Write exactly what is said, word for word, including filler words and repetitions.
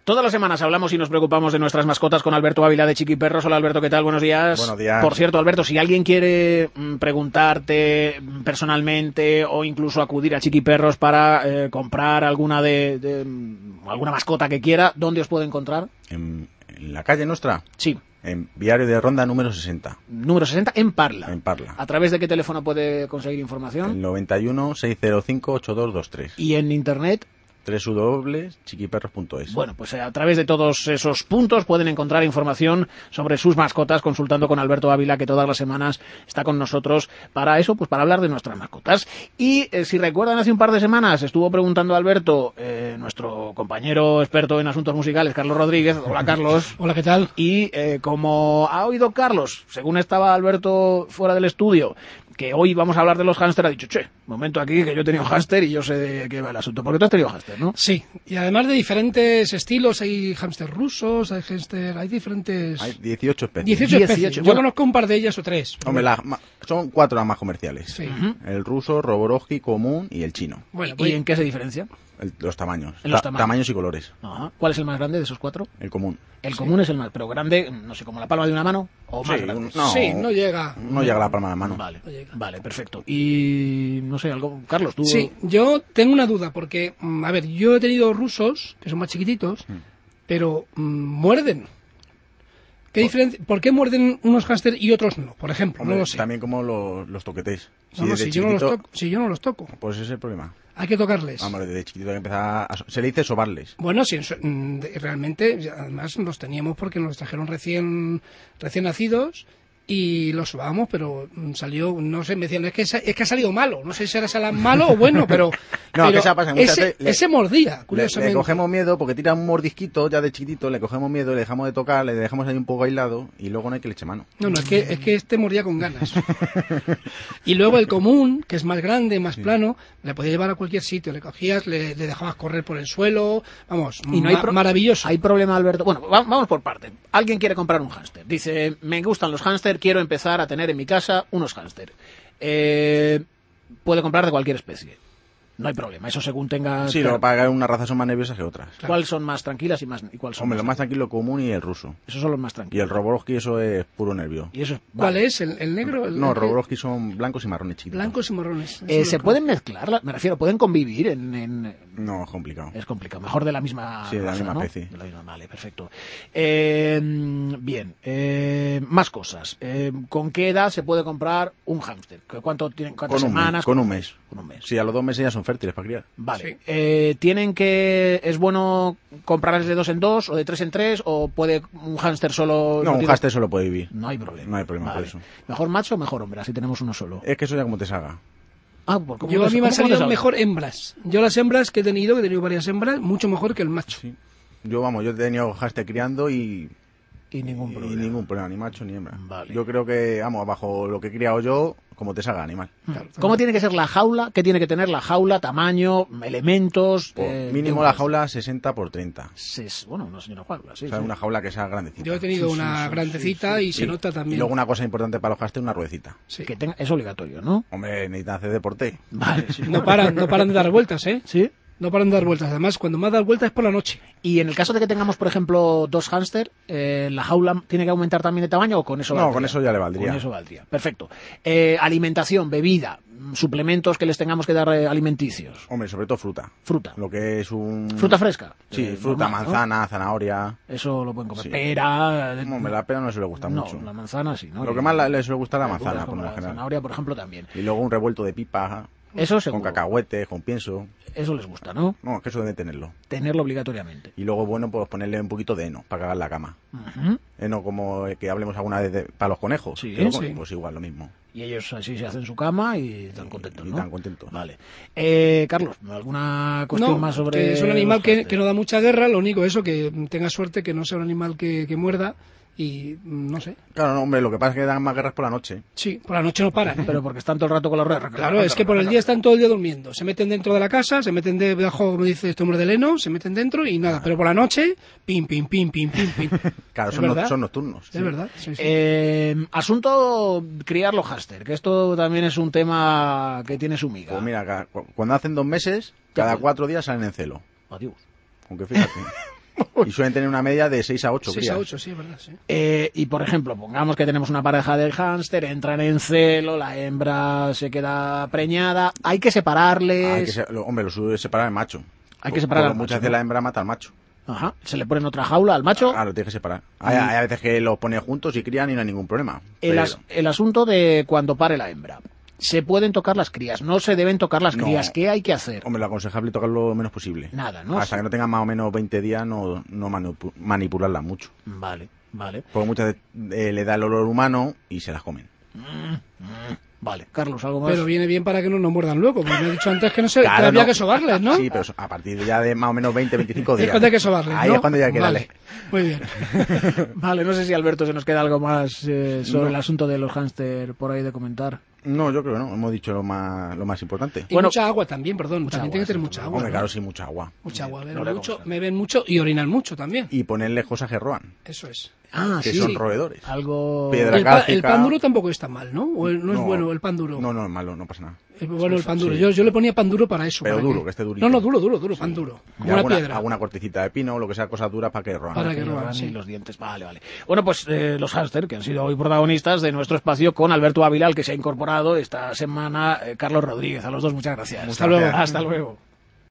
Todas las semanas hablamos y nos preocupamos de nuestras mascotas con Alberto Ávila de Chiquiperros. Hola Alberto, ¿qué tal? Buenos días. Buenos días. Por cierto, Alberto, si alguien quiere mm, preguntarte mm, personalmente o incluso acudir a Chiquiperros para eh, comprar alguna de, de mm, alguna mascota que quiera, ¿dónde os puede encontrar? En, en la calle nuestra. Sí. En Viario de Ronda número sesenta. Número sesenta en Parla. En Parla. ¿A través de qué teléfono puede conseguir información? El noventa y uno, seiscientos cinco, ochenta y dos veintitrés. ¿Y en internet? doble u doble u doble u punto chiquiperros punto es. Bueno, pues a través de todos esos puntos pueden encontrar información sobre sus mascotas consultando con Alberto Ávila, que todas las semanas está con nosotros para eso, pues para hablar de nuestras mascotas. Y eh, si recuerdan, hace un par de semanas estuvo preguntando a Alberto, eh, nuestro compañero experto en asuntos musicales, Carlos Rodríguez. Hola, Carlos. Hola, ¿qué tal? Y eh, como ha oído Carlos, según estaba Alberto fuera del estudio, que hoy vamos a hablar de los hámster, ha dicho, che, momento aquí que yo he tenido hámster y yo sé de qué va el asunto. Porque tú has tenido hámster, ¿no? Sí, y además de diferentes estilos, hay hámster rusos, hay hámster, hay diferentes... Hay dieciocho especies. dieciocho especies. dieciocho. Yo Bueno, conozco un par de ellas o tres. Hombre, la- ma- son cuatro las más comerciales. Sí. Ujú. El ruso, Roborovski, común y el chino. Bueno, ¿Y voy- en qué se diferencia? El- los tamaños. En los Ta- tamaños. y colores. Ajá. ¿Cuál es el más grande de esos cuatro? El común. El común es el más, pero grande, no sé, como la palma de una mano o más Sí, grande. un- no, sí, no llega. No llega a la palma de la mano. Vale, No llega. vale, perfecto. Y no sé, algo, Carlos, tú. Sí, yo tengo una duda, porque, mm, a ver, yo he tenido rusos, que son más chiquititos, pero mm, muerden. ¿Qué diferencia? ¿Por qué muerden unos hámster y otros no? Por ejemplo, Hombre, no lo sé. también como los, los toquetéis. No, no, desde si, yo no los chiquitito- toco, si yo no los toco, Pues ese es el problema. hay que tocarles. Hombre, desde chiquitito hay que empezar a... Se le dice sobarles. Bueno, sí, eso, mm, de- realmente, ya, además los teníamos porque nos trajeron recién recién nacidos y los sobábamos, pero mm, salió, no sé, me decían, es que, sa- es que ha salido malo, no sé si será malo o bueno, pero, No, pero que se pasa, muchas ese, veces le- ese mordía, Le, curiosamente. le cogemos miedo porque tira un mordisquito ya de chiquitito, le cogemos miedo, le dejamos de tocar, le dejamos ahí un poco aislado y luego no hay que le eche mano. No, no, es que, es que este mordía con ganas. Y luego el común, que es más grande, más plano, le podías llevar a cualquier sitio, le cogías, le, le dejabas correr por el suelo, vamos, Y no hay ma- pro- maravilloso. Hay problema, Alberto. Bueno, va- vamos por parte. Alguien quiere comprar un hámster. Dice, me gustan los hámster, quiero empezar a tener en mi casa unos hámster. Eh, puede comprar de cualquier especie. No hay problema, eso según tenga... Sí, lo que pasa es que unas razas son más nerviosas que otras. ¿Cuáles son más tranquilas y más y cuáles son Hombre, lo más más tranquilo común y el ruso. Esos son los más Y tranquilos. el Roborovski eso es puro nervio. Y eso es... ¿Cuál vale. es? ¿El, el negro? El, No, el que- Roborovski son blancos y marrones chiquitos. Blancos y marrones. Eso Eh, es ¿Se lo que- pueden mezclar? La- Me refiero, ¿pueden convivir en...? en- No, es complicado. Es complicado, mejor de la misma Sí, de la raza, misma ¿no? especie. De la misma, vale, perfecto. Eh, bien, eh, más cosas. Eh, ¿Con qué edad se puede comprar un hámster? ¿Cuánto tienen, ¿Cuántas Con un mes, semanas? con un mes. Con un mes. Sí, a los dos meses ya son fértiles para criar. Vale. Sí. Eh, ¿Tienen que... ¿Es bueno comprarles de dos en dos o de tres en tres? ¿O puede un hámster solo...? No, un tiene- hámster solo puede vivir. No hay problema. No hay problema por Vale. eso. ¿Mejor macho o mejor hombre? Así tenemos uno solo. Es que eso ya como te salga. Ah, ¿por cómo Yo te- a mí me han cómo te salido salga? mejor hembras. Yo las hembras que he tenido, que he tenido varias hembras, mucho mejor que el macho. Sí. Yo, vamos, yo he tenido hámster criando y, Y ningún y problema. ningún problema, ni macho ni hembra. Vale. Yo creo que, vamos, bajo lo que he criado yo, como te salga animal. ¿Cómo tiene que ser la jaula? ¿Qué tiene que tener la jaula? ¿Tamaño? ¿Elementos? Por eh, mínimo de- la jaula sesenta por treinta. Ses- Bueno, una señora jaula, sí. O sea, sí. una jaula que sea grandecita. Yo he tenido Sí, sí, una sí, grandecita sí, y se Y- nota Y también. luego una cosa importante para los hámster, una ruedecita. Sí. Que tenga... Es obligatorio, ¿no? Hombre, necesitan hacer deporte. Vale, sí. No paran, no paran de dar vueltas, ¿eh? ¿Sí? No paran de dar vueltas. Además, cuando más dar vueltas es por la noche. Y en el caso de que tengamos, por ejemplo, dos hámster, eh, ¿la jaula tiene que aumentar también de tamaño o con eso No, valdría? con eso ya le valdría. Con eso valdría. Perfecto. Eh, alimentación, bebida, mm, suplementos que les tengamos que dar eh, alimenticios. Hombre, sobre todo fruta. Fruta. Lo que es un... Fruta fresca. Sí, Eh, fruta, normal, ¿no? manzana, zanahoria. Eso lo pueden comer. Sí. Pera. eh, Hombre, la pera no se le gusta no, mucho. la manzana sí, ¿no? Lo Y- que más la- le suele gustar es la verduras manzana, por como lo la general. zanahoria, por ejemplo, también. Y luego un revuelto de pipa, Eso seguro. con cacahuetes, con pienso. Eso les gusta, ¿no? No, es que eso debe tenerlo. Tenerlo obligatoriamente. Y luego, bueno, pues ponerle un poquito de heno para cagar la cama. Ujú. Heno como eh, que hablemos alguna vez de- para los conejos. Sí, que lo sí. comen, pues igual, lo mismo. Y ellos así se hacen su cama y están contentos, Y ¿no? tan contentos. Vale. Eh, Carlos, ¿alguna cuestión No, más sobre...? que es un animal los que, hámster? que no da mucha guerra, lo único eso, que tenga suerte que no sea un animal que, que muerda y mm, no sé. Claro, no, hombre, lo que pasa es que dan más guerras por la noche. Sí, por la noche no paran. ¿eh? Pero porque están todo el rato con la rueda. Claro, es que por el día están todo el día durmiendo. Se meten dentro de la casa, se meten debajo, como dice este hombre de heno, se meten dentro y nada. Pero por la noche, pim, pim, pim, pim, pim, pim. Claro, ¿Es son, no- verdad? son nocturnos. Es sí. verdad. Sí, sí. Eh, asunto criar los hámster, que esto también es un tema que tiene su miga. Pues mira, ca- cu- cuando hacen dos meses, cada cuatro días salen en celo. Adiós. Aunque fíjate. Y suelen tener una media de seis a ocho seis crías. a ocho, sí, es verdad, sí. Eh, y por ejemplo, pongamos que tenemos una pareja de hámster, entran en celo, la hembra se queda preñada, hay que separarles. Hay que se- lo- hombre, lo suyo es separar al macho. Hay que separar Porque al muchas macho, veces ¿no? la hembra mata al macho. Ajá, se le pone en otra jaula al macho. Ah, lo tienes que separar. Hay, hay a veces que los pone juntos y crían y no hay ningún problema. El, Pero- as- el asunto de cuando pare la hembra. Se pueden tocar las crías, no se deben tocar las No. crías. ¿Qué hay que hacer? Hombre, lo aconsejable es tocarlo lo menos posible. Nada, ¿no? Hasta que no tengan más o menos veinte días, no, no manipu- manipularlas mucho. Vale, vale. Porque muchas veces eh, le da el olor humano y se las comen. Vale, Carlos, ¿algo más? Pero viene bien para que no nos muerdan luego, porque me he dicho antes que no se, Claro, que había no. que sobarles, ¿no? Sí, pero a partir de ya de más o menos veinte, veinticinco Es días. cuando hay que sobarles, Ahí ¿no? es cuando ya hay que Vale, darle. muy bien. Vale, no sé si Alberto se nos queda algo más eh, sobre No. el asunto de los hámster por ahí de comentar. No, yo creo que no. Hemos dicho lo más, lo más importante. Y Bueno, mucha agua también, perdón. mucha También agua, tiene que tener sí, mucha agua. Hombre, ¿no? claro, sí, mucha agua. Mucha agua, beben No le mucho, gusta. beben mucho y orinan mucho también. Y ponerle cosas que roan, Eso es. Ah, que sí. son roedores. Algo... Piedra El, pa- cálcica. el pan duro tampoco está mal, ¿no? ¿O el- no, es bueno el pan duro? No, no es malo, no pasa nada. Es bueno el pan duro. Sí. Yo, yo le ponía pan duro para eso. Pero para duro, que esté durito. No, no, duro, duro, duro, pan duro. Y Como una alguna, piedra. alguna cortecita de pino, lo que sea, cosas duras para que roan. Para que que roban, roban sí. y los dientes. Vale, vale. Bueno, pues eh, los hámster, que han sido hoy protagonistas de nuestro espacio con Alberto Ávila, al que se ha incorporado esta semana eh, Carlos Rodríguez. A los dos, muchas gracias. Muchas Hasta luego. gracias. Hasta luego.